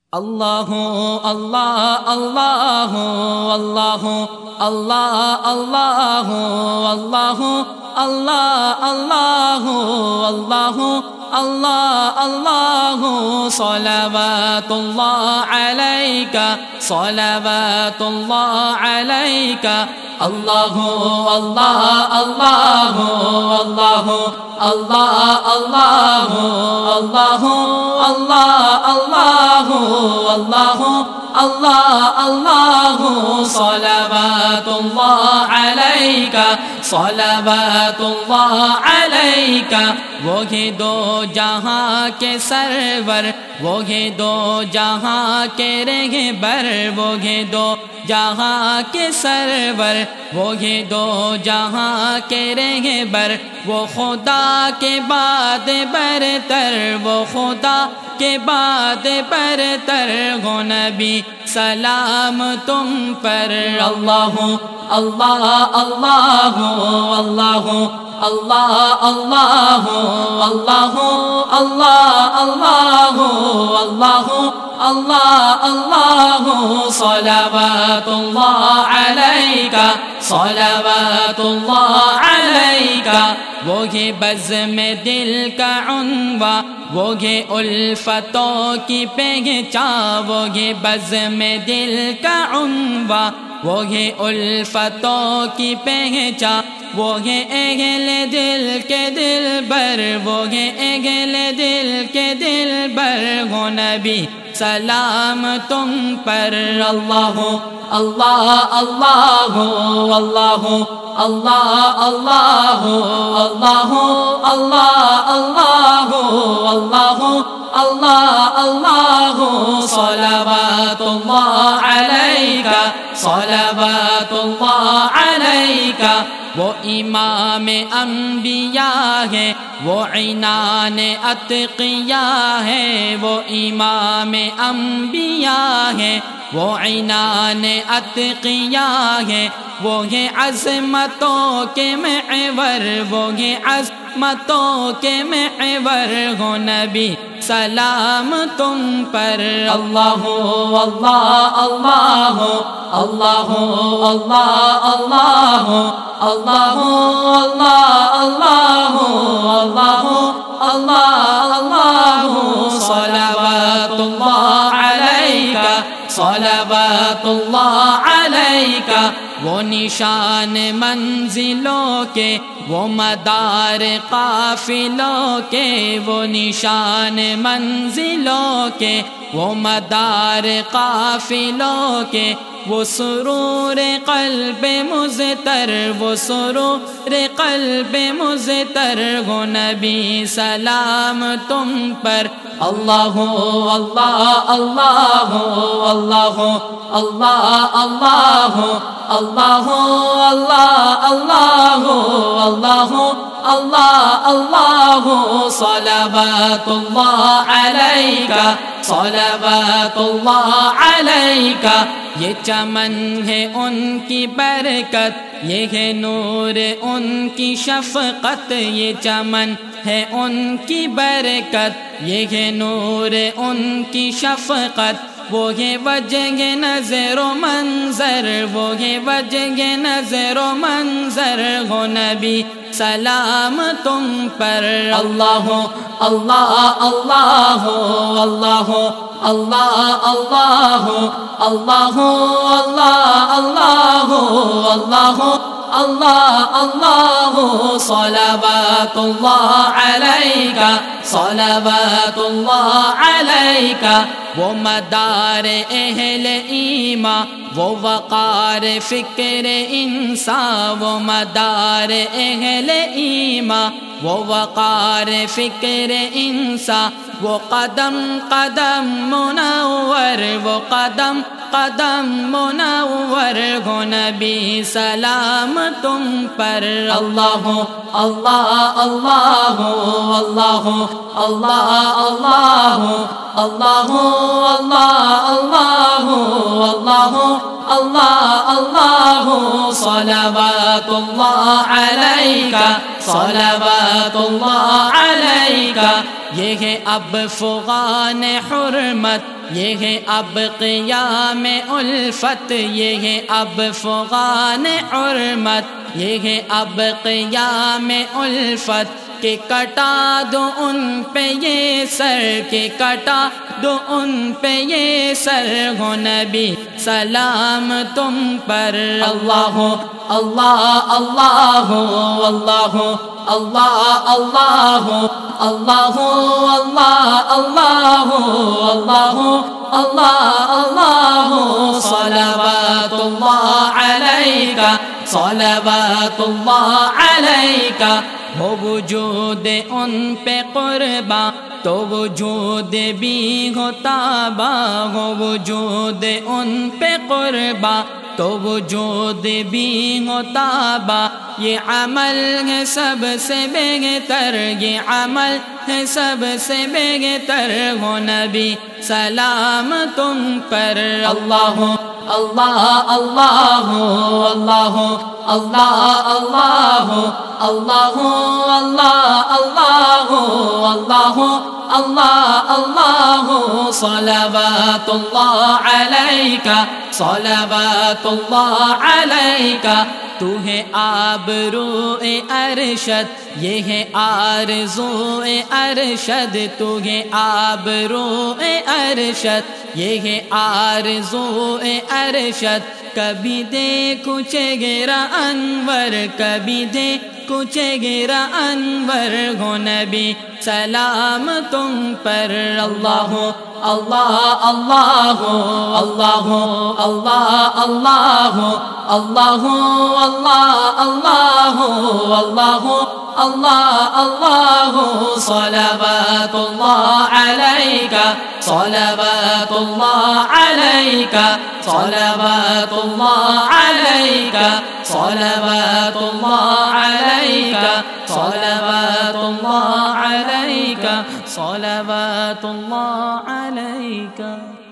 اللہ اللہ اللہ اللہ اللہ اللہ اللہ اللہ اللہ اللہ اللہ اللہ صلوات اللہ علیک صلوات اللہ علیک اللہ اللہ اللہ اللہ اللہ اللہ اللہ اللہ اللہ اللہ اللہ اللہ صلوات اللہ علیک صلوات اللہ علیک وہ ہیں دو جہاں کے سرور وہ ہیں دو جہاں کے رہبر وہ ہیں دو جہاں کے سرور وہ ہیں دو جہاں کے رہبر وہ خدا کے بعد برتر وہ خدا کے بعد برتر ہو نبی سلام تم پر اللہ اللہ اللہ اللہ اللہ اللہ اللہ اللہ اللہ اللہ اللہ اللہ صلوات اللہ علیک صلوات اللہ علیک وہ ہے بزم دل کا عنوان وہ ہے الفتوں کی پہچان وہ ہے بزم دل کا عنوان وہ ہے الفتوں کی پہچان وہ ہے اہل دل کے دلبر وہ ہے اہل دل کے دلبر ہو نبی سلام تم پر اللہ اللہ اللہ اللہ اللہ اللہ اللہ اللہ اللہ اللہ اللہ اللہ صلوات اللہ علیک صلوات اللہ علیک وہ امام انبیاء ہے وہ عنان اتقیاء ہے وہ امام انبیاء ہے وہ عنان اتقیاء ہے وہ ہے عظمتوں کے محور وہ ہے عظمتوں کے محور ہو نبی سلام تم پر اللہ اللہ اللہ اللہ اللہ اللہ اللہ اللہ اللہ اللہ اللہ صلوات اللہ علیک صلوات اللہ علیک وہ نشان منزلوں کے وہ مدار قافلوں کے وہ نشان منزلوں کے وہ مدار قافلوں کے وہ سرور قلب مزتر وہ سرور قلب مزتر ہو نبی سلام تم پر اللہ اللہ اللہ اللہ اللہ اللہ اللہ اللہ اللہ اللہ اللہ اللہ صلوات اللہ علیک صلوات اللہ علیک یہ چمن ہے ان کی برکت یہ ہے نور ان کی شفقت یہ چمن ہے ان کی برکت یہ ہے نور ان کی شفقت وہ ہے وجہ نظر و منظر وہ ہے وجہ نظر و منظر ہو نبی سلام تم پر اللہ اللہ اللہ اللہ اللہ اللہ اللہ اللہ اللہ اللہ اللہ صلوات اللہ علیک صلوات اللہ علیک وہ مدار اہل ایمان وہ وقار فکر انسان وہ مدار اہل ایمان وہ وقار فکر انسان وہ قدم قدم منور وہ قدم قدم منور ہو نبی سلام تم پر اللہ اللہ اللہ اللہ اللہ اللہ اللہ اللہ اللہ اللہ اللہ صلوات اللہ علیکہ صلوات اللہ علیکہ۔ یہ ہے اب فغان حرمت، یہ ہے اب قیام الفت، یہ ہے اب فغان حرمت، یہ ہے اب قیام الفت، کہ کٹا دو ان پہ یہ سر، کہ کٹا دو ان پہ یہ سر، ہو نبی سلام تم پر۔ اللہ اللہ اللہ اللہ اللہ اللہ اللہ اللہ اللہ اللہ اللہ اللہ، صلوات اللہ علیکہ صلوات اللہ علیکہ۔ ہو وجود ان پہ قرباں تو وجود بھی ہو تاباں، ہو وجود ان پہ قرباں تو وجود بھی ہو تاباں۔ یہ عمل ہے سب سے بہتر، یہ عمل ہے سب سے بہتر، ہو نبی سلام تم پر۔ اللہ اللہ اللہ اللہ اللہ اللہ اللہ اللہ اللہ اللہ اللہ، صلوات اللہ علیکہ صلوات اللہ علیکہ۔ تو ہے آبرو ارشد، یہ ہے آرزو ارشد، تو ہے آبرو ارشد، یہ ہے آرزو ارشد۔ کبھی دیکھو چہرہ انور، کبھی دیکھو چہرہ انور، ہو نبی سلام تم پر۔ اللہ اللہ اللہ اللہ اللہ اللہ اللہ اللہ اللہ اللہ اللہ، صلوات اللہ علیکہ صلوات اللہ علیکہ صلوات اللہ علیکہ صلوات اللہ علیکہ صلوات اللہ علیکہ صلوات اللہ علیکہ۔